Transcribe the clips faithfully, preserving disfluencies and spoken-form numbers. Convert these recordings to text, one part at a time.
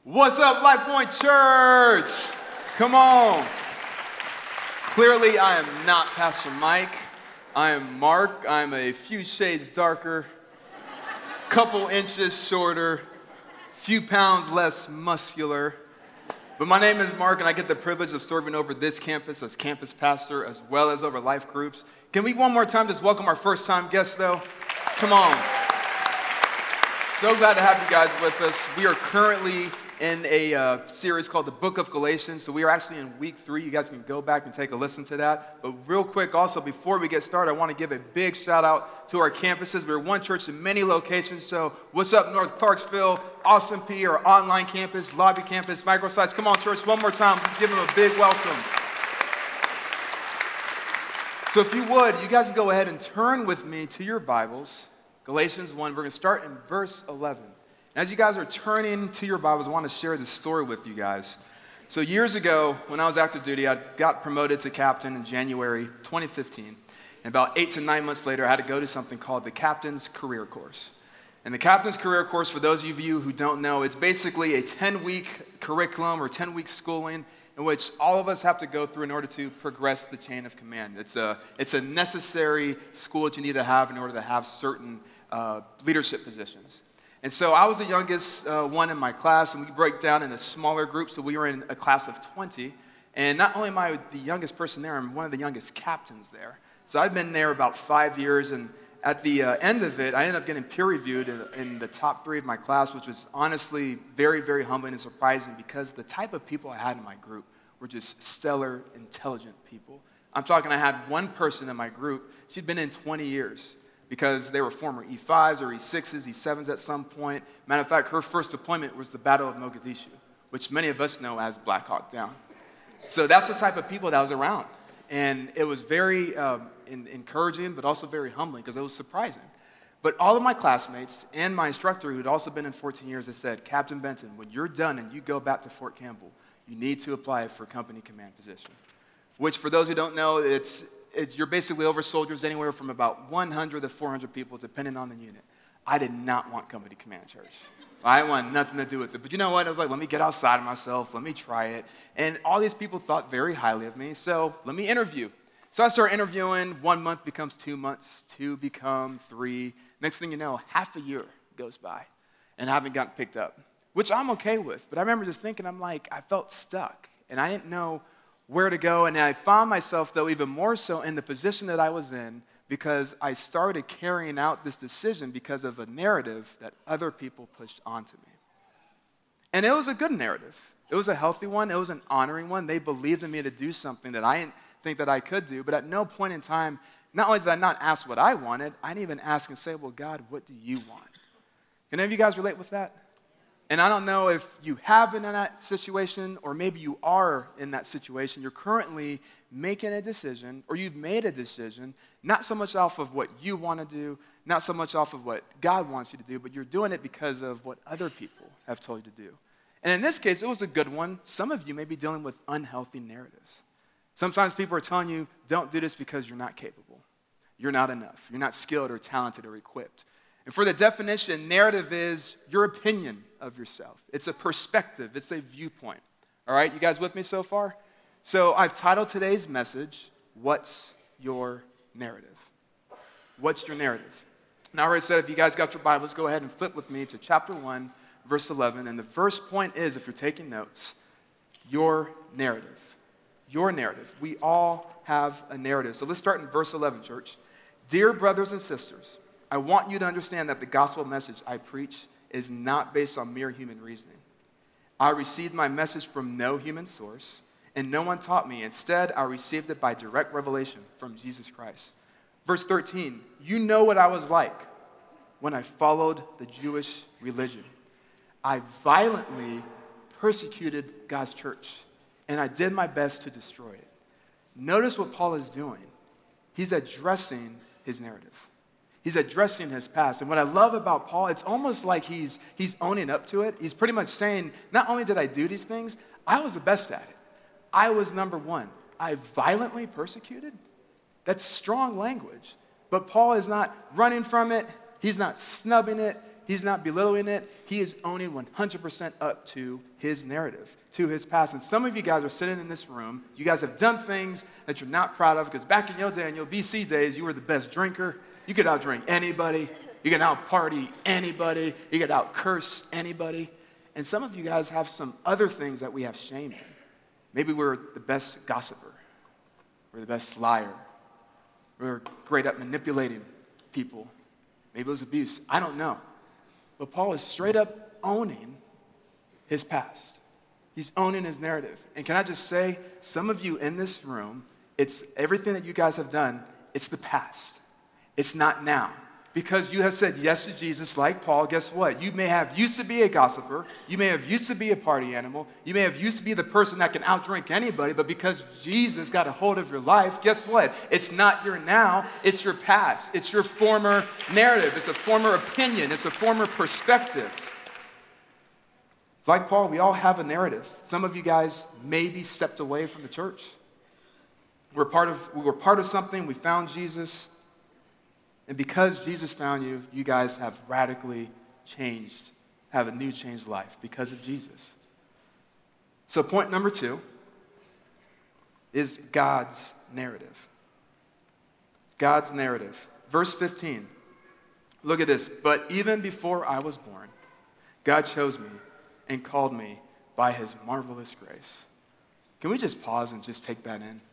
What's up, Life Point Church? Come on. Clearly, I am not Pastor Mike. I am Mark. I'm a few shades darker, couple inches shorter, few pounds less muscular. But my name is Mark, and I get the privilege of serving over this campus as campus pastor, as well as over life groups. Can we one more time just welcome our first-time guests, though? Come on. So glad to have you guys with us. We are currently in a uh, series called the Book of Galatians. So we are actually in week three. You guys can go back and take a listen to that. But real quick also, before we get started, I want to give a big shout out to our campuses. We're one church in many locations. So what's up, North Clarksville, Austin P, our online campus, lobby campus, microsites. Come on, church, one more time. Let's give them a big welcome. So if you would, you guys can go ahead and turn with me to your Bibles. Galatians one, we're going to start in verse eleven. As you guys are turning to your Bibles, I want to share this story with you guys. So years ago, when I was active duty, I got promoted to captain in January twenty fifteen. And about eight to nine months later, I had to go to something called the Captain's Career Course. And the Captain's Career Course, for those of you who don't know, it's basically a ten-week curriculum or ten-week schooling in which all of us have to go through in order to progress the chain of command. It's a, it's a necessary school that you need to have in order to have certain uh, leadership positions. And so I was the youngest uh, one in my class, and we break down into smaller groups. So we were in a class of twenty. And not only am I the youngest person there, I'm one of the youngest captains there. So I've been there about five years, and at the uh, end of it, I ended up getting peer-reviewed in, in the top three of my class, which was honestly very, very humbling and surprising because the type of people I had in my group were just stellar, intelligent people. I'm talking, I had one person in my group, she'd been in twenty years. Because they were former E fives or E sixes, E sevens at some point. Matter of fact, her first deployment was the Battle of Mogadishu, which many of us know as Black Hawk Down. So that's the type of people that was around. And it was very um, in, encouraging, but also very humbling, because it was surprising. But all of my classmates and my instructor, who'd also been in fourteen years, they said, Captain Benton, when you're done and you go back to Fort Campbell, you need to apply for company command position. Which, for those who don't know, it's It's, you're basically over soldiers anywhere from about one hundred to four hundred people, depending on the unit. I did not want company command, church. I didn't want nothing to do with it. But you know what? I was like, let me get outside of myself. Let me try it. And all these people thought very highly of me, so let me interview. So I started interviewing. One month becomes two months. Two become three. Next thing you know, half a year goes by, and I haven't gotten picked up, which I'm okay with. But I remember just thinking, I'm like, I felt stuck, and I didn't know where to go, and I found myself, though, even more so in the position that I was in because I started carrying out this decision because of a narrative that other people pushed onto me. And it was a good narrative. It was a healthy one. It was an honoring one. They believed in me to do something that I didn't think that I could do, but at no point in time, not only did I not ask what I wanted, I didn't even ask and say, well, God, what do you want? Can any of you guys relate with that? And I don't know if you have been in that situation, or maybe you are in that situation. You're currently making a decision, or you've made a decision, not so much off of what you want to do, not so much off of what God wants you to do, but you're doing it because of what other people have told you to do. And in this case, it was a good one. Some of you may be dealing with unhealthy narratives. Sometimes people are telling you, don't do this because you're not capable. You're not enough. You're not skilled or talented or equipped. And for the definition, narrative is your opinion of yourself. It's a perspective. It's a viewpoint. All right, you guys with me so far? So I've titled today's message, What's Your Narrative? What's your narrative? Now, I already said, if you guys got your Bibles, go ahead and flip with me to chapter one, verse eleven. And the first point is, if you're taking notes, your narrative. Your narrative. We all have a narrative. So let's start in verse eleven, church. Dear brothers and sisters, I want you to understand that the gospel message I preach is not based on mere human reasoning. I received my message from no human source, and no one taught me. Instead, I received it by direct revelation from Jesus Christ. Verse thirteen, you know what I was like when I followed the Jewish religion. I violently persecuted God's church, and I did my best to destroy it. Notice what Paul is doing. He's addressing his narrative. He's addressing his past. And what I love about Paul, it's almost like he's, he's owning up to it. He's pretty much saying, not only did I do these things, I was the best at it. I was number one. I violently persecuted? That's strong language. But Paul is not running from it. He's not snubbing it. He's not belittling it. He is owning one hundred percent up to his narrative, to his past. And some of you guys are sitting in this room. You guys have done things that you're not proud of because back in your day, in your B C days, you were the best drinker. You could outdrink anybody. You could out-party anybody. You could out-curse anybody. And some of you guys have some other things that we have shame in. Maybe we're the best gossiper. We're the best liar. We're great at manipulating people. Maybe it was abuse. I don't know. But Paul is straight up owning his past. He's owning his narrative. And can I just say, some of you in this room, it's everything that you guys have done, it's the past. It's not now. Because you have said yes to Jesus like Paul, guess what? You may have used to be a gossiper. You may have used to be a party animal. You may have used to be the person that can outdrink anybody, but because Jesus got a hold of your life, guess what? It's not your now, it's your past. It's your former narrative. It's a former opinion. It's a former perspective. Like Paul, we all have a narrative. Some of you guys maybe stepped away from the church. We're part of, we were part of something. We found Jesus. And because Jesus found you, you guys have radically changed, have a new changed life because of Jesus. So point number two is God's narrative. God's narrative. Verse fifteen. Look at this. But even before I was born, God chose me and called me by his marvelous grace. Can we just pause and just take that in?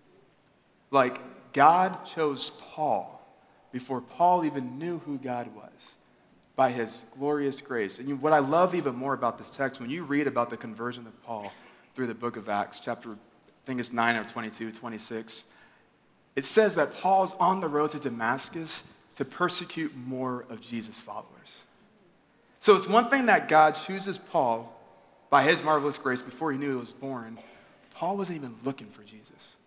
Like, God chose Paul before Paul even knew who God was, by his glorious grace. And you, what I love even more about this text, when you read about the conversion of Paul through the book of Acts, chapter, I think it's nine or twenty-two, twenty-six, it says that Paul's on the road to Damascus to persecute more of Jesus' followers. So it's one thing that God chooses Paul by his marvelous grace before he knew he was born. Paul wasn't even looking for Jesus.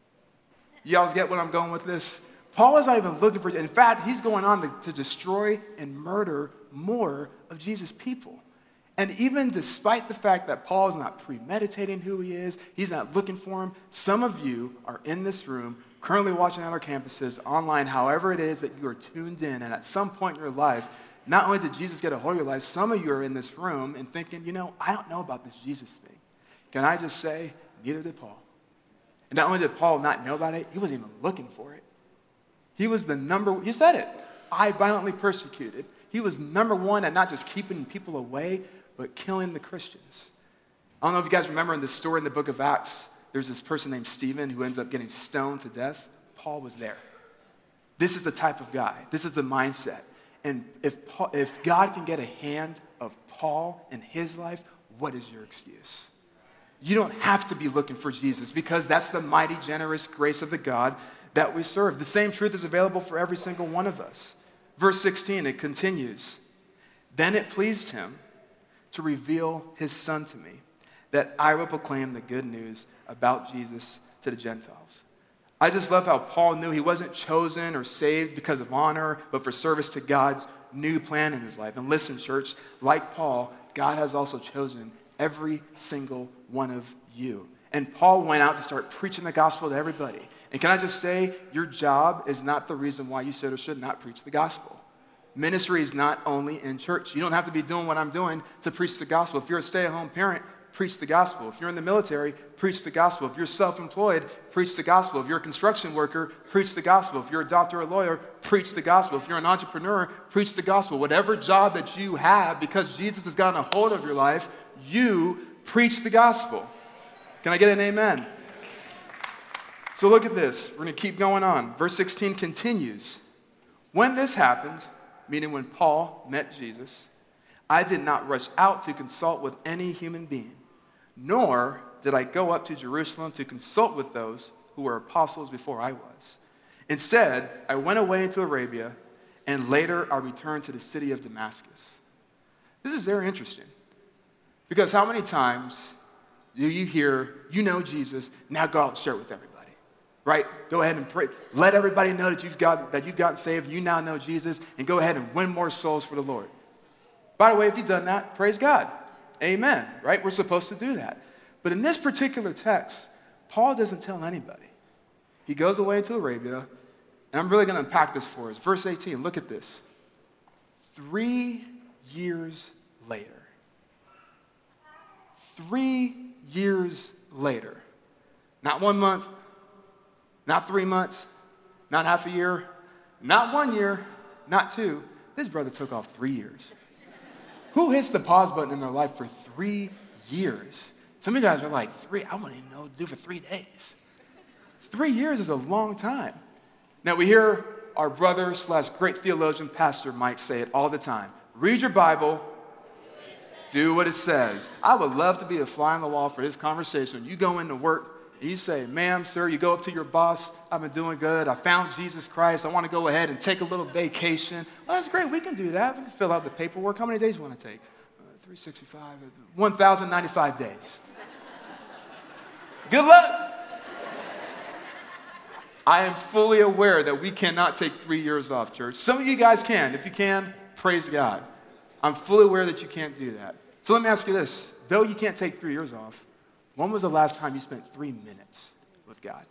You all get what I'm going with this? Paul is not even looking for, in fact, he's going on to, to destroy and murder more of Jesus' people. And even despite the fact that Paul is not premeditating who he is, he's not looking for him, some of you are in this room, currently watching at our campuses, online, however it is that you are tuned in, and at some point in your life, not only did Jesus get a hold of your life, some of you are in this room and thinking, you know, I don't know about this Jesus thing. Can I just say, neither did Paul. And not only did Paul not know about it, he wasn't even looking for it. He was the number, he said it, I violently persecuted. He was number one at not just keeping people away, but killing the Christians. I don't know if you guys remember in the story in the book of Acts, there's this person named Stephen who ends up getting stoned to death. Paul was there. This is the type of guy. This is the mindset. And if, Paul, if God can get a hand of Paul in his life, what is your excuse? You don't have to be looking for Jesus because that's the mighty, generous grace of the God that we serve. The same truth is available for every single one of us. Verse sixteen, it continues. Then it pleased him to reveal his son to me, that I will proclaim the good news about Jesus to the Gentiles. I just love how Paul knew he wasn't chosen or saved because of honor, but for service to God's new plan in his life. And listen, church, like Paul, God has also chosen every single one of you. And Paul went out to start preaching the gospel to everybody. And can I just say, your job is not the reason why you should or should not preach the gospel. Ministry is not only in church. You don't have to be doing what I'm doing to preach the gospel. If you're a stay-at-home parent, preach the gospel. If you're in the military, preach the gospel. If you're self-employed, preach the gospel. If you're a construction worker, preach the gospel. If you're a doctor or a lawyer, preach the gospel. If you're an entrepreneur, preach the gospel. Whatever job that you have, because Jesus has gotten a hold of your life, you preach the gospel. Can I get an amen? So look at this. We're going to keep going on. Verse sixteen continues. When this happened, meaning when Paul met Jesus, I did not rush out to consult with any human being, nor did I go up to Jerusalem to consult with those who were apostles before I was. Instead, I went away into Arabia, and later I returned to the city of Damascus. This is very interesting, because how many times do you hear, you know Jesus, now go out and share it with everybody? Right? Go ahead and pray. Let everybody know that you've got that you've gotten saved. You now know Jesus, and go ahead and win more souls for the Lord. By the way, if you've done that, praise God. Amen. Right? We're supposed to do that. But in this particular text, Paul doesn't tell anybody. He goes away to Arabia, and I'm really going to unpack this for us. Verse eighteen, look at this. Three years later. Three years later. Not one month, not three months, not half a year, not one year, not two. This brother took off three years. Who hits the pause button in their life for three years? Some of you guys are like, three? I wouldn't even know what to do for three days. Three years is a long time. Now, we hear our brother slash great theologian, Pastor Mike, say it all the time. Read your Bible, do what it says. I would love to be a fly on the wall for this conversation. You go into work, and you say, ma'am, sir, you go up to your boss, I've been doing good, I found Jesus Christ, I want to go ahead and take a little vacation. Well, that's great, we can do that. We can fill out the paperwork. How many days do you want to take? Uh, three sixty-five, one thousand ninety-five days. Good luck. I am fully aware that we cannot take three years off, church. Some of you guys can. If you can, praise God. I'm fully aware that you can't do that. So let me ask you this. Though you can't take three years off, when was the last time you spent three minutes with God?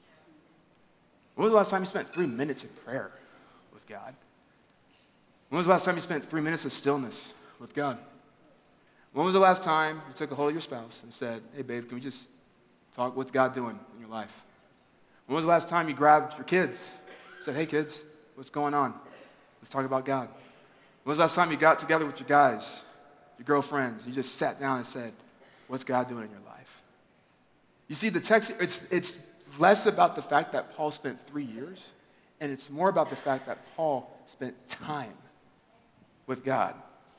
When was the last time you spent three minutes in prayer with God? When was the last time you spent three minutes of stillness with God? When was the last time you took a hold of your spouse and said, hey, babe, can we just talk? What's God doing in your life? When was the last time you grabbed your kids and said, hey, kids, what's going on? Let's talk about God. When was the last time you got together with your guys, your girlfriends, you just sat down and said, what's God doing in your life? You see, the text, it's, it's less about the fact that Paul spent three years, and it's more about the fact that Paul spent time with God.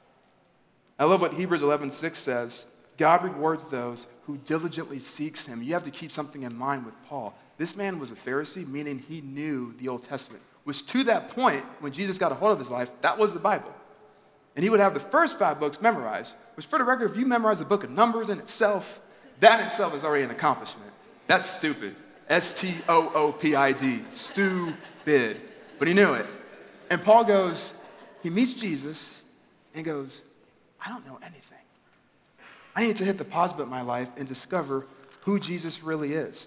I love what Hebrews eleven six says. God rewards those who diligently seeks him. You have to keep something in mind with Paul. This man was a Pharisee, meaning he knew the Old Testament. Was to that point, when Jesus got a hold of his life, that was the Bible. And he would have the first five books memorized, which for the record, if you memorize the book of Numbers in itself, that in itself is already an accomplishment. That's stupid. S T O O P I D. Stupid. But he knew it. And Paul goes, he meets Jesus and goes, I don't know anything. I need to hit the pause button in my life and discover who Jesus really is.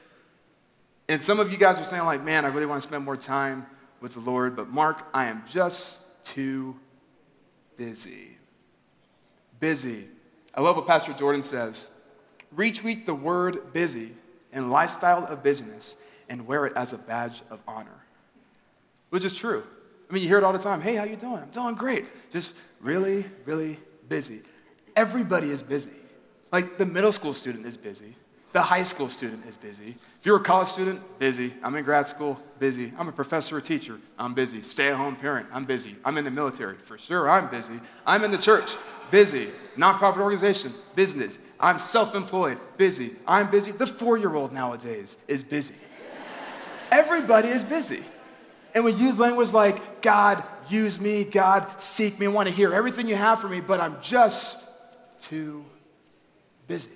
And some of you guys are saying like, man, I really want to spend more time with the Lord, but Mark, I am just too busy. Busy. I love what Pastor Jordan says. Retweet the word busy and lifestyle of busyness and wear it as a badge of honor. Which is true. I mean, you hear it all the time. Hey, how you doing? I'm doing great. Just really, really busy. Everybody is busy. Like the middle school student is busy. The high school student is busy. If you're a college student, busy. I'm in grad school, busy. I'm a professor or teacher, I'm busy. Stay-at-home parent, I'm busy. I'm in the military, for sure, I'm busy. I'm in the church, busy. Nonprofit organization, business. I'm self-employed, busy. I'm busy. The four-year-old nowadays is busy. Everybody is busy. And we use language like, God, use me, God, seek me, I want to hear everything you have for me, but I'm just too busy.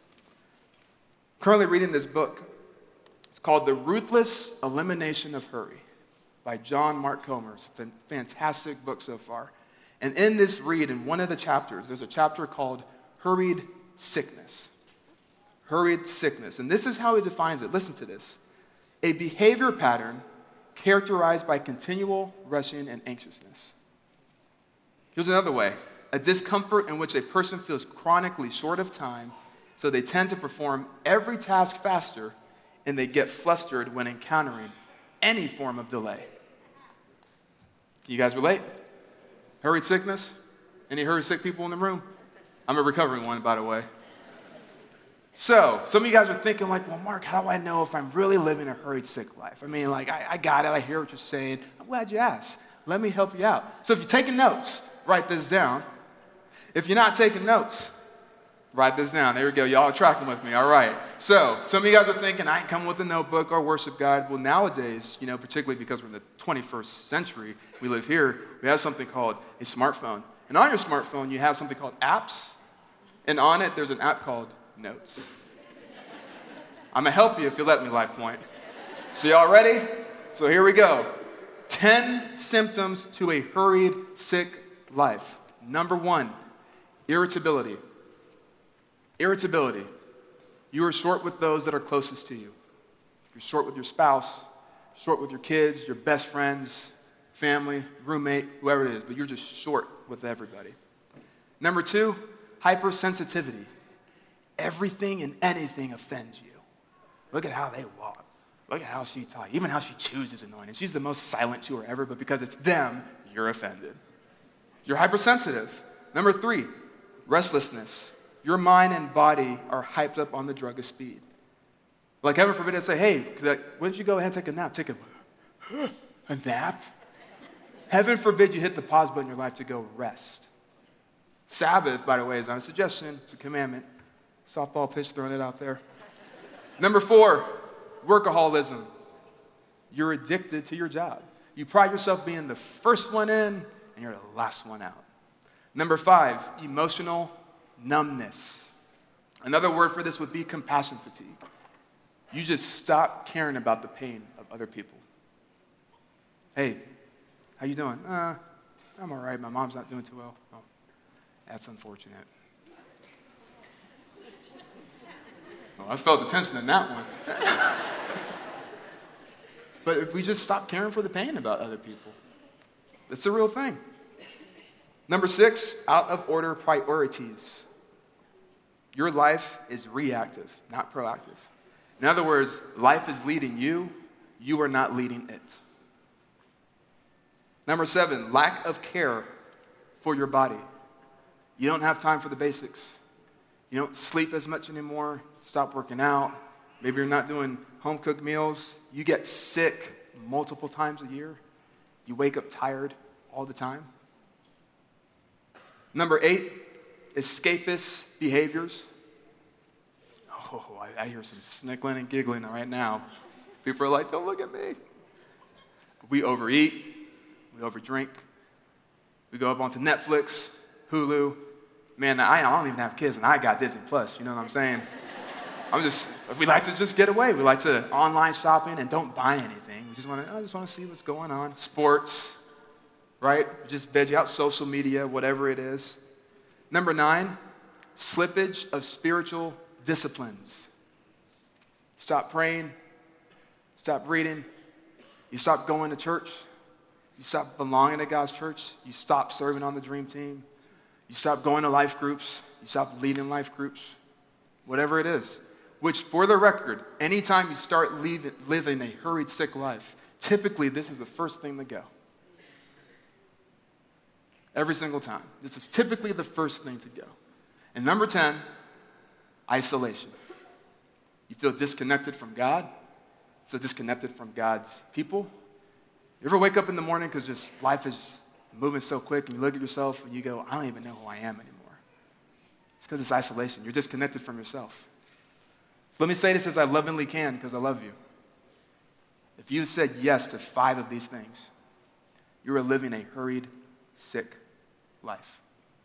Currently reading this book. It's called The Ruthless Elimination of Hurry by John Mark Comer. It's a fantastic book so far. And in this read, in one of the chapters, there's a chapter called Hurried Sickness. Hurried sickness. And this is how he defines it. Listen to this. A behavior pattern characterized by continual rushing and anxiousness. Here's another way. A discomfort in which a person feels chronically short of time, so they tend to perform every task faster, and they get flustered when encountering any form of delay. Can you guys relate? Hurried sickness? Any hurried sick people in the room? I'm a recovering one, by the way. So, some of you guys are thinking like, well, Mark, how do I know if I'm really living a hurried sick life? I mean, like, I, I got it. I hear what you're saying. I'm glad you asked. Let me help you out. So if you're taking notes, write this down. If you're not taking notes, write this down. There we go. Y'all are tracking with me. All right. So some of you guys are thinking, I ain't coming with a notebook or worship guide. Well, nowadays, you know, particularly because we're in the twenty-first century, we live here, we have something called a smartphone. And on your smartphone, you have something called apps. And on it, there's an app called Notes. I'm going to help you if you let me, Life Point. So y'all ready? So here we go. ten symptoms to a hurried, sick life. Number one, irritability. Irritability. You are short with those that are closest to you. You're short with your spouse, short with your kids, your best friends, family, roommate, whoever it is, but you're just short with everybody. Number two, hypersensitivity. Everything and anything offends you. Look at how they walk. Look at how she talks. Even how she chews is annoying. And she's the most silent chewer ever, but because it's them, you're offended. You're hypersensitive. Number three, restlessness. Your mind and body are hyped up on the drug of speed. Like heaven forbid I say, hey, why don't you go ahead and take a nap? Take a, a nap? Heaven forbid you hit the pause button in your life to go rest. Sabbath, by the way, is not a suggestion. It's a commandment. Softball pitch, throwing it out there. Number four, workaholism. You're addicted to your job. You pride yourself being the first one in, and you're the last one out. Number five, emotional numbness. Another word for this would be compassion fatigue. You just stop caring about the pain of other people. Hey, how you doing? Uh, I'm all right. My mom's not doing too well. Oh, that's unfortunate. Oh, I felt the tension in that one. But if we just stop caring for the pain about other people, it's a real thing. Number six, out of order priorities. Your life is reactive, not proactive. In other words, life is leading you, you are not leading it. Number seven, lack of care for your body. You don't have time for the basics. You don't sleep as much anymore, stop working out. Maybe you're not doing home-cooked meals. You get sick multiple times a year. You wake up tired all the time. Number eight, escapist behaviors. Oh, I, I hear some snickling and giggling right now. People are like, don't look at me. We overeat. We overdrink. We go up onto Netflix, Hulu. Man, I don't even have kids, and I got Disney Plus. You know what I'm saying? I'm just, we like to just get away. We like to online shopping and don't buy anything. We just want to, I just want to see what's going on. Sports, right? Just veg out social media, whatever it is. Number nine, slippage of spiritual disciplines. Stop praying. Stop reading. You stop going to church. You stop belonging to God's church. You stop serving on the dream team. You stop going to life groups. You stop leading life groups. Whatever it is. Which, for the record, anytime you start leave, living a hurried, sick life, typically this is the first thing to go. Every single time. This is typically the first thing to go. And number ten, isolation. You feel disconnected from God. You feel disconnected from God's people. You ever wake up in the morning because just life is moving so quick and you look at yourself and you go, I don't even know who I am anymore. It's because it's isolation. You're disconnected from yourself. So let me say this as I lovingly can because I love you. If you said yes to five of these things, you are living a hurried, sick life.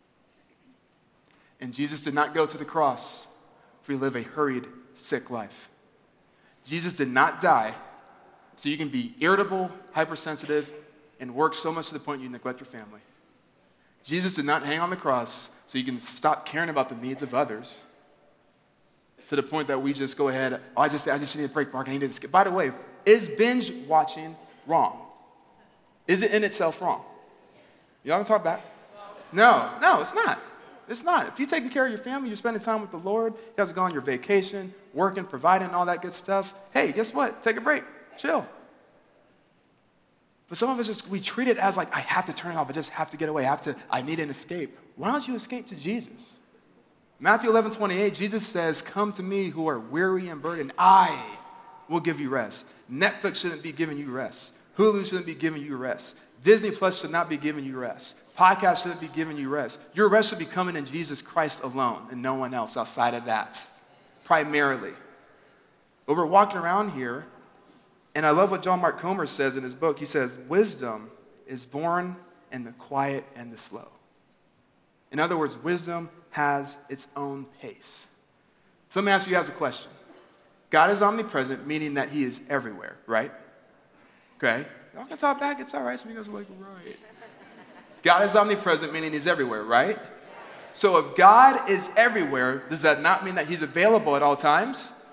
And Jesus did not go to the cross for you to live a hurried, sick life. Jesus did not die so you can be irritable, hypersensitive, and work so much to the point you neglect your family. Jesus did not hang on the cross so you can stop caring about the needs of others to the point that we just go ahead, oh, I just, I just need a break, Mark, I need to skip. By the way, is binge watching wrong? Is it in itself wrong? Y'all gonna talk back? No, no, it's not. It's not. If you're taking care of your family, you're spending time with the Lord, you guys go on your vacation, working, providing, all that good stuff, hey, guess what? Take a break. Chill. But some of us just, we treat it as like, I have to turn it off. I just have to get away. I have to, I need an escape. Why don't you escape to Jesus? Matthew eleven twenty-eight, Jesus says, come to me who are weary and burdened. I will give you rest. Netflix shouldn't be giving you rest. Hulu shouldn't be giving you rest. Disney Plus should not be giving you rest. Podcasts shouldn't be giving you rest. Your rest should be coming in Jesus Christ alone and no one else outside of that, primarily. But we're walking around here, and I love what John Mark Comer says in his book. He says, wisdom is born in the quiet and the slow. In other words, wisdom has its own pace. So let me ask you guys a question. God is omnipresent, meaning that he is everywhere, right? Okay. Y'all can talk back, it's all right. Some of you guys are like, right. God is omnipresent, meaning he's everywhere, right? So if God is everywhere, does that not mean that he's available at all times?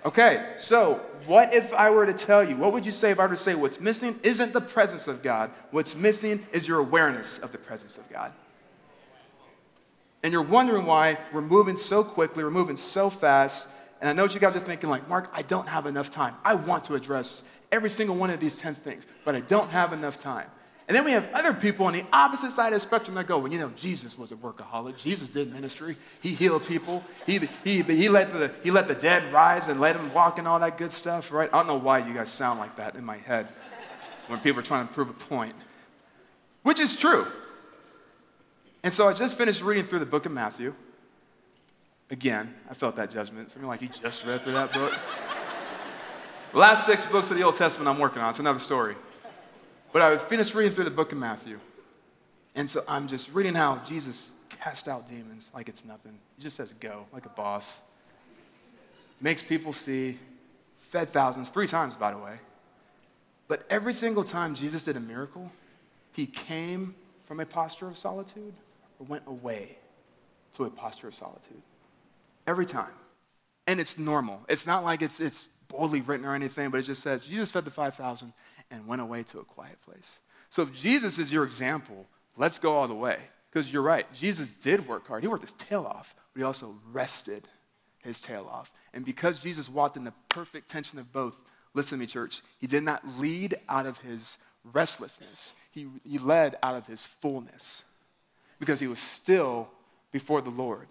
Okay, so what if I were to tell you, what would you say if I were to say what's missing isn't the presence of God, what's missing is your awareness of the presence of God? And you're wondering why we're moving so quickly, we're moving so fast, and I know what you guys are thinking, like, Mark, I don't have enough time. I want to address every single one of these ten things, but I don't have enough time. And then we have other people on the opposite side of the spectrum that go, well, you know, Jesus was a workaholic. Jesus did ministry. He healed people. He, he, he, let the, he let the dead rise and let them walk and all that good stuff, right? I don't know why you guys sound like that in my head when people are trying to prove a point, which is true. And so I just finished reading through the book of Matthew. Again, I felt that judgment. Something like, you just read through that book? The last six books of the Old Testament I'm working on. It's another story. But I finished reading through the book of Matthew. And so I'm just reading how Jesus cast out demons like it's nothing. He just says go, like a boss. Makes people see, fed thousands, three times, by the way. But every single time Jesus did a miracle, he came from a posture of solitude or went away to a posture of solitude. Every time. And it's normal. It's not like it's, it's boldly written or anything, but it just says, Jesus fed the five thousand and went away to a quiet place. So if Jesus is your example, let's go all the way. Because you're right, Jesus did work hard. He worked his tail off, but he also rested his tail off. And because Jesus walked in the perfect tension of both, listen to me, church, he did not lead out of his restlessness. He, he led out of his fullness because he was still before the Lord.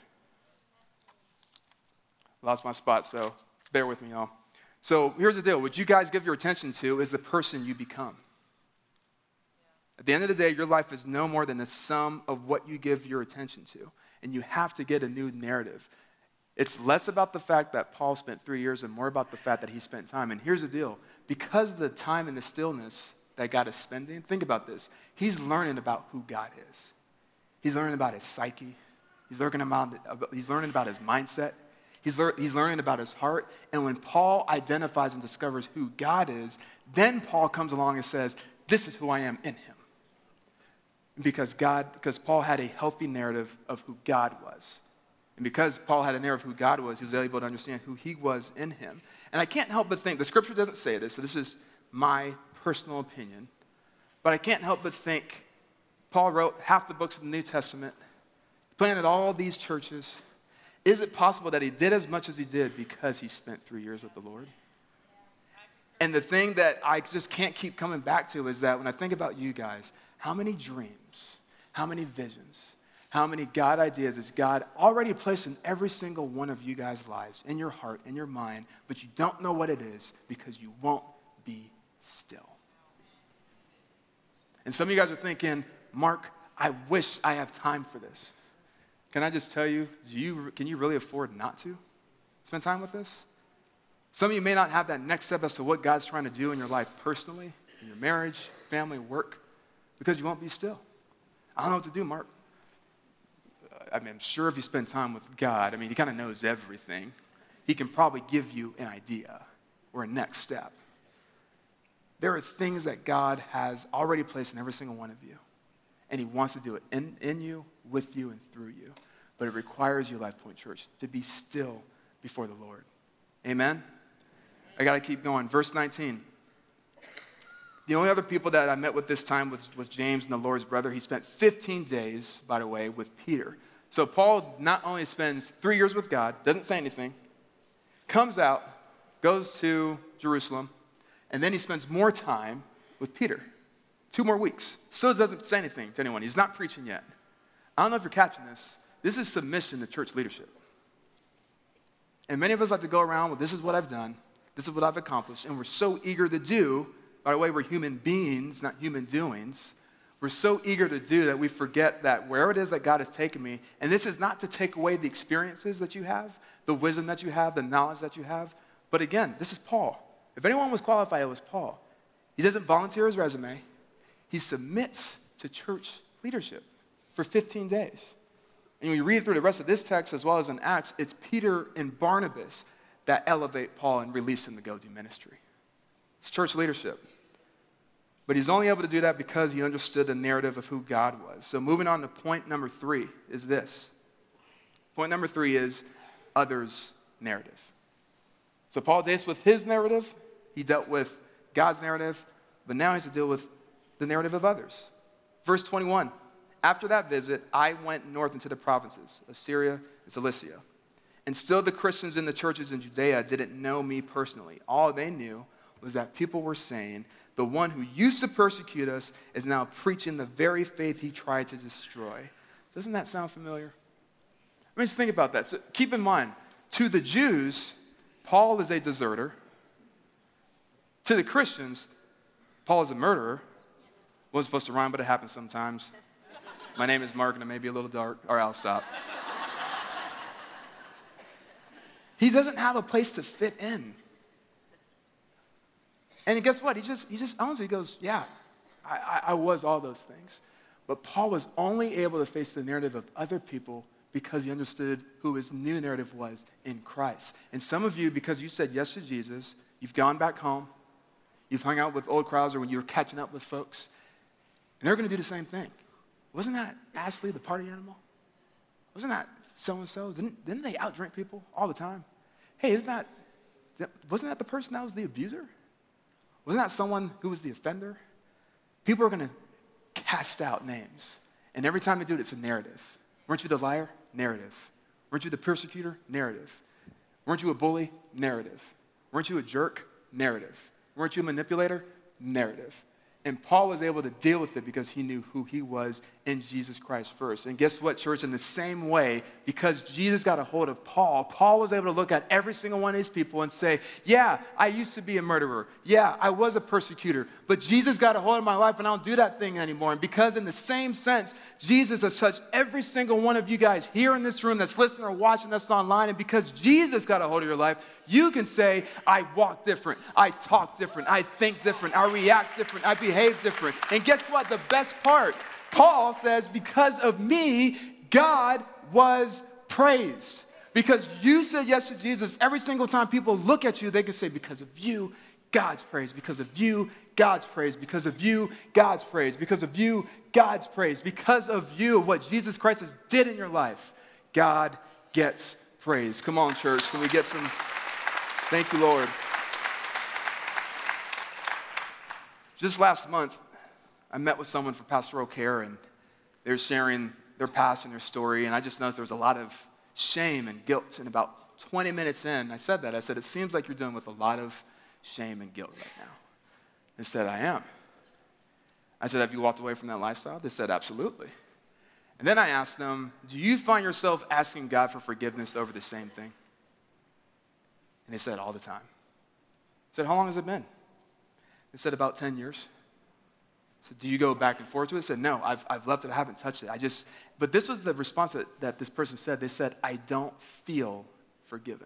Lost my spot, so bear with me, y'all. So here's the deal. What you guys give your attention to is the person you become. At the end of the day, your life is no more than the sum of what you give your attention to. And you have to get a new narrative. It's less about the fact that Paul spent three years and more about the fact that he spent time. And here's the deal. Because of the time and the stillness that God is spending, think about this. He's learning about who God is. He's learning about his psyche. He's learning about, he's learning about his mindset. He's, lear- he's learning about his heart. And when Paul identifies and discovers who God is, then Paul comes along and says, this is who I am in him. Because God, because Paul had a healthy narrative of who God was. And because Paul had a narrative of who God was, he was able to understand who he was in him. And I can't help but think, the scripture doesn't say this, so this is my personal opinion, but I can't help but think Paul wrote half the books of the New Testament, planted all these churches. Is it possible that he did as much as he did because he spent three years with the Lord? And the thing that I just can't keep coming back to is that when I think about you guys, how many dreams, how many visions, how many God ideas has God already placed in every single one of you guys' lives, in your heart, in your mind, but you don't know what it is because you won't be still. And some of you guys are thinking, Mark, I wish I have time for this. Can I just tell you, do you, can you really afford not to spend time with this? Some of you may not have that next step as to what God's trying to do in your life personally, in your marriage, family, work, because you won't be still. I don't know what to do, Mark. I mean, I'm sure if you spend time with God, I mean, he kind of knows everything. He can probably give you an idea or a next step. There are things that God has already placed in every single one of you, and he wants to do it in, in you, with you, and through you. But it requires you, Life Point Church, to be still before the Lord. Amen? I got to keep going. Verse nineteen. The only other people that I met with this time was, was James and the Lord's brother. He spent fifteen days, by the way, with Peter. So Paul not only spends three years with God, doesn't say anything, comes out, goes to Jerusalem, and then he spends more time with Peter. Two more weeks. Still doesn't say anything to anyone. He's not preaching yet. I don't know if you're catching this. This is submission to church leadership. And many of us like to go around, well, this is what I've done. This is what I've accomplished. And we're so eager to do. By the way, we're human beings, not human doings. We're so eager to do that we forget that wherever it is that God has taken me, and this is not to take away the experiences that you have, the wisdom that you have, the knowledge that you have. But again, this is Paul. If anyone was qualified, it was Paul. He doesn't volunteer his resume. He submits to church leadership for fifteen days. And when you read through the rest of this text as well as in Acts, it's Peter and Barnabas that elevate Paul and release him to go do ministry. It's church leadership. But he's only able to do that because he understood the narrative of who God was. So moving on to point number three is this. Point number three is others' narrative. So Paul deals with his narrative. He dealt with God's narrative. But now he has to deal with the narrative of others. Verse twenty-one, after that visit, I went north into the provinces of Syria and Cilicia. And still the Christians in the churches in Judea didn't know me personally. All they knew was that people were saying, the one who used to persecute us is now preaching the very faith he tried to destroy. Doesn't that sound familiar? I mean, just think about that. So keep in mind, to the Jews, Paul is a deserter. To the Christians, Paul is a murderer. Wasn't supposed to rhyme, but it happens sometimes. My name is Mark, and it may be a little dark. All right, I'll stop. He doesn't have a place to fit in. And guess what? He just he just owns it. He goes, yeah, I, I, I was all those things. But Paul was only able to face the narrative of other people because he understood who his new narrative was in Christ. And some of you, because you said yes to Jesus, you've gone back home, you've hung out with old crowds or when you were catching up with folks, and they're going to do the same thing. Wasn't that Ashley, the party animal? Wasn't that so-and-so? Didn't, didn't they outdrink people all the time? Hey, isn't that, wasn't that the person that was the abuser? Wasn't that someone who was the offender? People are going to cast out names. And every time they do it, it's a narrative. Weren't you the liar? Narrative. Weren't you the persecutor? Narrative. Weren't you a bully? Narrative. Weren't you a jerk? Narrative. Weren't you a manipulator? Narrative. And Paul was able to deal with it because he knew who he was in Jesus Christ first. And guess what, church? In the same way, because Jesus got a hold of Paul, Paul was able to look at every single one of these people and say, yeah, I used to be a murderer. Yeah, I was a persecutor. But Jesus got a hold of my life and I don't do that thing anymore. And because in the same sense, Jesus has touched every single one of you guys here in this room that's listening or watching us online. And because Jesus got a hold of your life, you can say, I walk different. I talk different. I think different. I react different. I behave different. And guess what? The best part, Paul says, because of me, God was praised. Because you said yes to Jesus, every single time people look at you, they can say, because of you, God's praise. Because of you, God's praise. Because of you, God's praise. Because of you, God's praise. Because of you, what Jesus Christ has did in your life, God gets praise. Come on, church. Can we get some? Thank you, Lord. Just last month, I met with someone for pastoral care, and they were sharing their past and their story, and I just noticed there was a lot of shame and guilt. And about twenty minutes in, I said that. I said, it seems like you're dealing with a lot of shame and guilt right now. They said, I am. I said, have you walked away from that lifestyle? They said, absolutely. And then I asked them, do you find yourself asking God for forgiveness over the same thing? And they said, all the time. I said, how long has it been? They said, about ten years. I said, do you go back and forth with it? I said, no, I've, I've left it. I haven't touched it. I just, but this was the response that, that this person said. They said, I don't feel forgiven.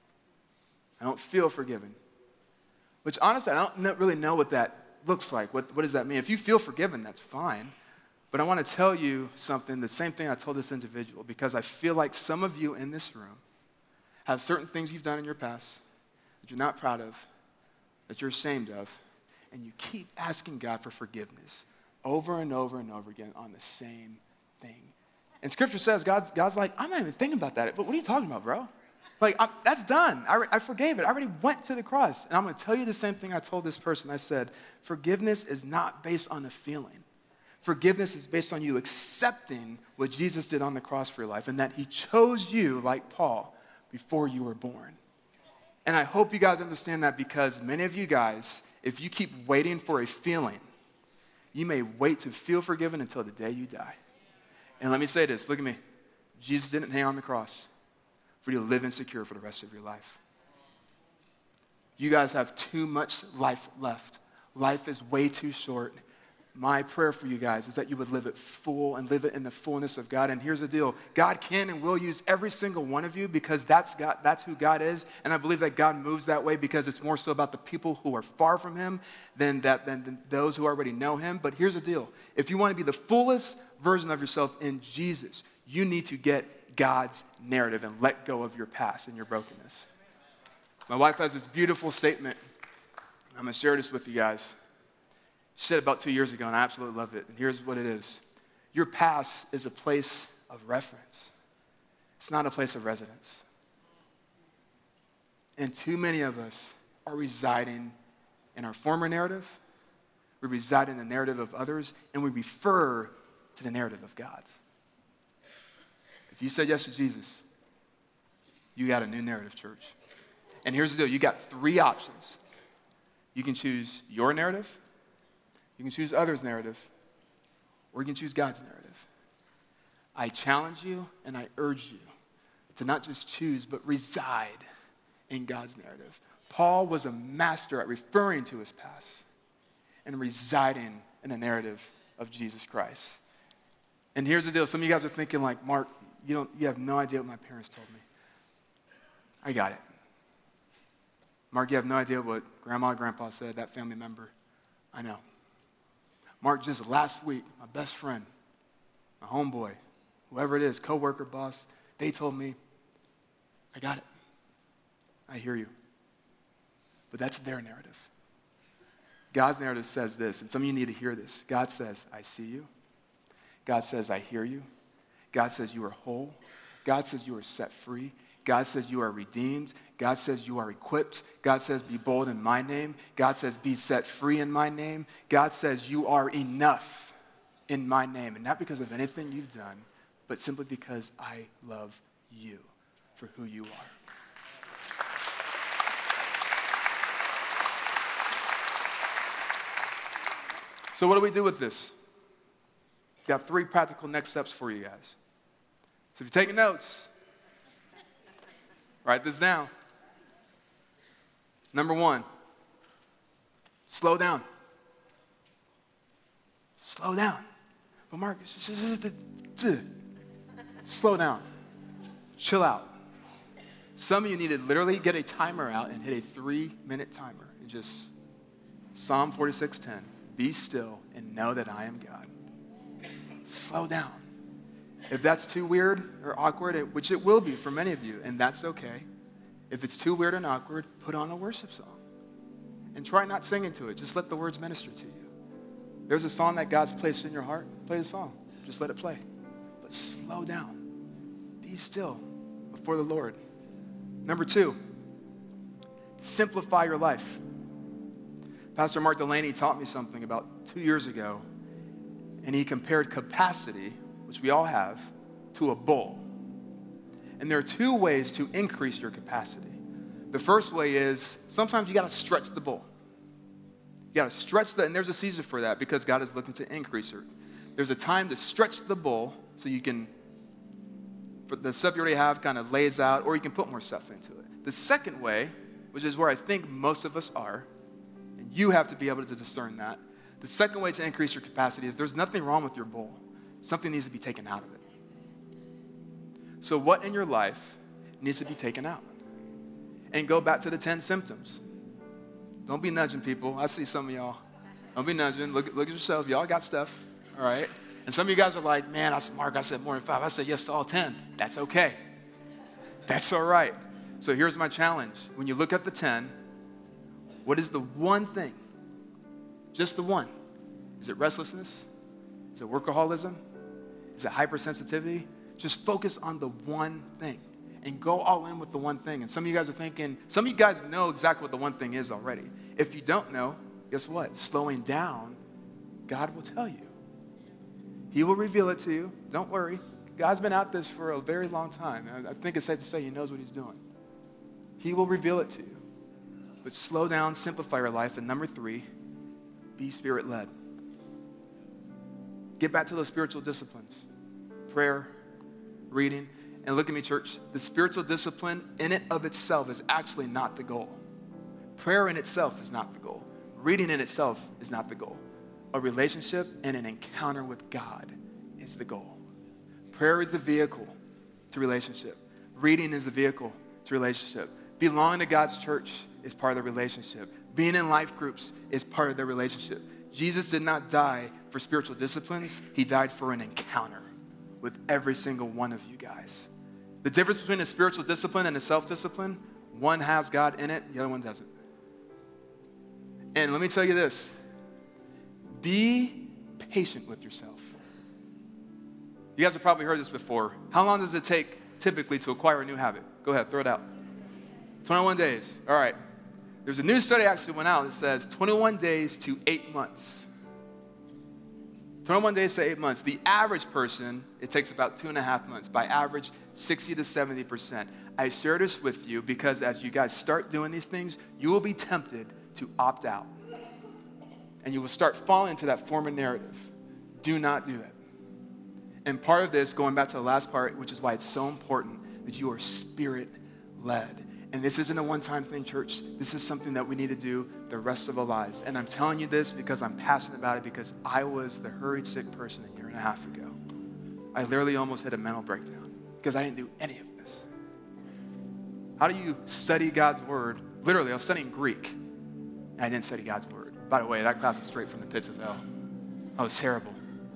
I don't feel forgiven. Which honestly, I don't really know what that looks like. What, what does that mean? If you feel forgiven, that's fine. But I want to tell you something, the same thing I told this individual, because I feel like some of you in this room have certain things you've done in your past that you're not proud of, that you're ashamed of, and you keep asking God for forgiveness over and over and over again on the same thing. And Scripture says, God, God's like, I'm not even thinking about that. But what are you talking about, bro? Like, I'm, that's done. I, I forgave it. I already went to the cross. And I'm going to tell you the same thing I told this person. I said, forgiveness is not based on a feeling. Forgiveness is based on you accepting what Jesus did on the cross for your life and that he chose you, like Paul, before you were born. And I hope you guys understand that, because many of you guys, if you keep waiting for a feeling, you may wait to feel forgiven until the day you die. And let me say this, look at me. Jesus didn't hang on the cross for you to live insecure for the rest of your life. You guys have too much life left. Life is way too short. My prayer for you guys is that you would live it full and live it in the fullness of God. And here's the deal. God can and will use every single one of you, because that's God, that's who God is. And I believe that God moves that way because it's more so about the people who are far from him than, that, than, than those who already know him. But here's the deal. If you want to be the fullest version of yourself in Jesus, you need to get God's narrative and let go of your past and your brokenness. My wife has this beautiful statement. I'm going to share this with you guys. She said it about two years ago, and I absolutely love it. And here's what it is. Your past is a place of reference. It's not a place of residence. And too many of us are residing in our former narrative, we reside in the narrative of others, and we refer to the narrative of God's. If you said yes to Jesus, you got a new narrative, church. And here's the deal, you got three options. You can choose your narrative, you can choose others' narrative, or you can choose God's narrative. I challenge you and I urge you to not just choose, but reside in God's narrative. Paul was a master at referring to his past and residing in the narrative of Jesus Christ. And here's the deal. Some of you guys are thinking like, Mark, you don't, you have no idea what my parents told me. I got it. Mark, you have no idea what grandma and grandpa said, that family member. I know. Mark, just last week, my best friend, my homeboy, whoever it is, coworker, boss, they told me, I got it. I hear you. But that's their narrative. God's narrative says this, and some of you need to hear this. God says, I see you. God says, I hear you. God says you are whole. God says you are set free. God says you are redeemed. God says you are equipped. God says be bold in my name. God says be set free in my name. God says you are enough in my name. And not because of anything you've done, but simply because I love you for who you are. So what do we do with this? Got three practical next steps for you guys. So if you're taking notes, write this down. Number one, slow down. Slow down. But Mark, slow down. Chill out. Some of you need to literally get a timer out and hit a three-minute timer and just Psalm forty-six ten. Be still and know that I am God. Slow down. If that's too weird or awkward, it, which it will be for many of you, and that's okay. If it's too weird and awkward, put on a worship song. And try not singing to it. Just let the words minister to you. There's a song that God's placed in your heart. Play the song. Just let it play. But slow down. Be still before the Lord. Number two, simplify your life. Pastor Mark Delaney taught me something about two years ago, and he compared capacity, which we all have, to a bull. And there are two ways to increase your capacity. The first way is sometimes you got to stretch the bull. You got to stretch the, and there's a season for that because God is looking to increase her. There's a time to stretch the bull so you can, for the stuff you already have kind of lays out, or you can put more stuff into it. The second way, which is where I think most of us are, and you have to be able to discern that. The second way to increase your capacity is there's nothing wrong with your bull. Something needs to be taken out of it. So what in your life needs to be taken out? And go back to the ten symptoms. Don't be nudging people. I see some of y'all. Don't be nudging. Look, look at yourself. Y'all got stuff, all right? And some of you guys are like, man, I, Mark, I said more than five. I said yes to all ten. That's okay. That's all right. So here's my challenge. When you look at the ten, what is the one thing? Just the one. Is it restlessness? Is it workaholism? Is it hypersensitivity? Just focus on the one thing and go all in with the one thing. And some of you guys are thinking, some of you guys know exactly what the one thing is already. If you don't know, guess what? Slowing down, God will tell you. He will reveal it to you. Don't worry. God's been at this for a very long time. I think it's safe to say he knows what he's doing. He will reveal it to you. But slow down, simplify your life. And number three, be Spirit-led. Get back to those spiritual disciplines. Prayer, reading. And look at me, church. The spiritual discipline in it of itself is actually not the goal. Prayer in itself is not the goal. Reading in itself is not the goal. A relationship and an encounter with God is the goal. Prayer is the vehicle to relationship. Reading is the vehicle to relationship. Belonging to God's church is part of the relationship. Being in life groups is part of the relationship. Jesus did not die for spiritual disciplines. He died for an encounter with every single one of you guys. The difference between a spiritual discipline and a self-discipline, one has God in it, the other one doesn't. And let me tell you this, be patient with yourself. You guys have probably heard this before. How long does it take typically to acquire a new habit? Go ahead, throw it out. twenty-one days. All right. There's a new study actually went out that says twenty-one days to eight months. twenty-one days to eight months. The average person, it takes about two and a half months. By average, sixty to seventy percent. I share this with you because as you guys start doing these things, you will be tempted to opt out. And you will start falling into that former narrative. Do not do it. And part of this, going back to the last part, which is why it's so important that you are spirit-led. And this isn't a one-time thing, church. This is something that we need to do the rest of our lives. And I'm telling you this because I'm passionate about it, because I was the hurried sick person a year and a half ago. I literally almost hit a mental breakdown because I didn't do any of this. How do you study God's word? Literally, I was studying Greek, and I didn't study God's word. By the way, that class is straight from the pits of hell. I was terrible.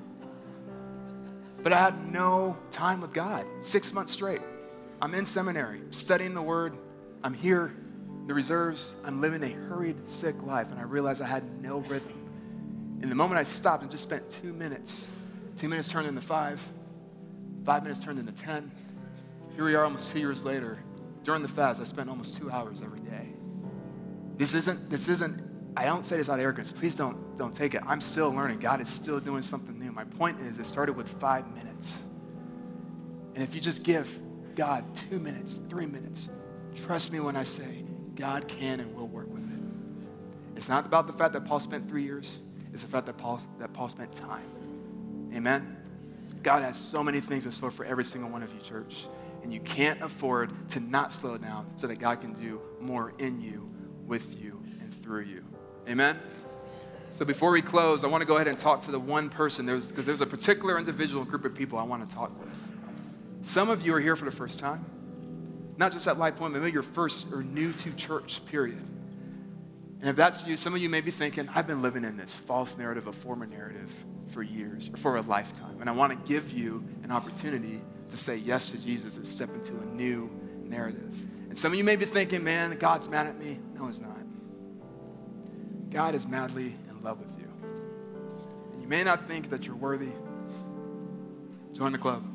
But I had no time with God, six months straight. I'm in seminary, studying the word. I'm here, the reserves. I'm living a hurried, sick life, and I realized I had no rhythm. In the moment I stopped and just spent two minutes, two minutes turned into five, five minutes turned into ten. Here we are almost two years later. During the fast, I spent almost two hours every day. This isn't, this isn't, I don't say this out of arrogance. Please don't, don't take it. I'm still learning. God is still doing something new. My point is, it started with five minutes. And if you just give God two minutes, three minutes, trust me when I say God can and will work with it. It's not about the fact that Paul spent three years. It's the fact that Paul, that Paul spent time. Amen? God has so many things in store for every single one of you, church. And you can't afford to not slow down so that God can do more in you, with you, and through you. Amen? So before we close, I want to go ahead and talk to the one person, because there's, there's a particular individual group of people I want to talk with. Some of you are here for the first time. Not just at Life Point, but maybe you're first or new to church, period. And if that's you, some of you may be thinking, I've been living in this false narrative, a former narrative for years, or for a lifetime. And I want to give you an opportunity to say yes to Jesus and step into a new narrative. And some of you may be thinking, man, God's mad at me. No, he's not. God is madly in love with you. And you may not think that you're worthy. Join the club.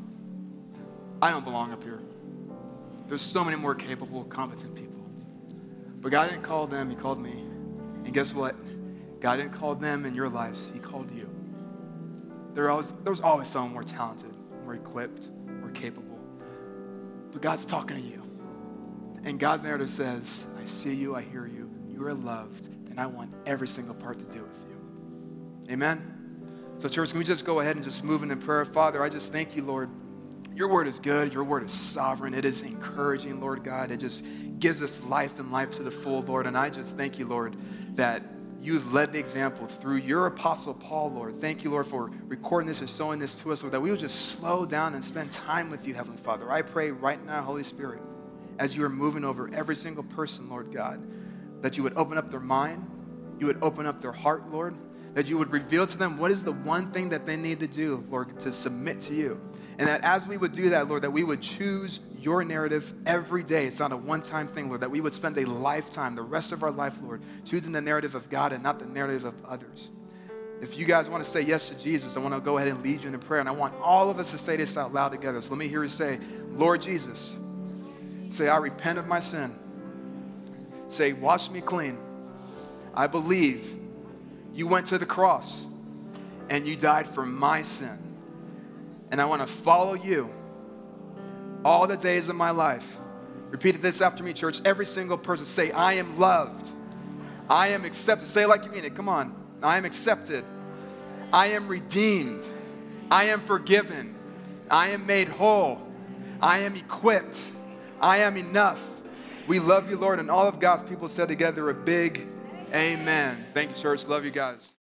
I don't belong up here. There's so many more capable, competent people. But God didn't call them, he called me. And guess what? God didn't call them in your lives, he called you. There was, there was always someone more talented, more equipped, more capable. But God's talking to you. And God's narrative says, I see you, I hear you, you are loved, and I want every single part to do with you. Amen? So church, can we just go ahead and just move into prayer? Father, I just thank you, Lord. Your word is good. Your word is sovereign. It is encouraging, Lord God. It just gives us life and life to the full, Lord. And I just thank you, Lord, that you've led the example through your apostle, Paul, Lord. Thank you, Lord, for recording this and showing this to us, Lord, that we would just slow down and spend time with you, Heavenly Father. I pray right now, Holy Spirit, as you are moving over every single person, Lord God, that you would open up their mind, you would open up their heart, Lord, that you would reveal to them what is the one thing that they need to do, Lord, to submit to you. And that as we would do that, Lord, that we would choose your narrative every day. It's not a one-time thing, Lord, that we would spend a lifetime, the rest of our life, Lord, choosing the narrative of God and not the narrative of others. If you guys want to say yes to Jesus, I want to go ahead and lead you in prayer. And I want all of us to say this out loud together. So let me hear you say, Lord Jesus. Say, I repent of my sin. Say, wash me clean. I believe you went to the cross and you died for my sin. And I want to follow you all the days of my life. Repeat this after me, church. Every single person say, I am loved. I am accepted. Say it like you mean it. Come on. I am accepted. I am redeemed. I am forgiven. I am made whole. I am equipped. I am enough. We love you, Lord. And all of God's people said together a big amen. Thank you, church. Love you guys.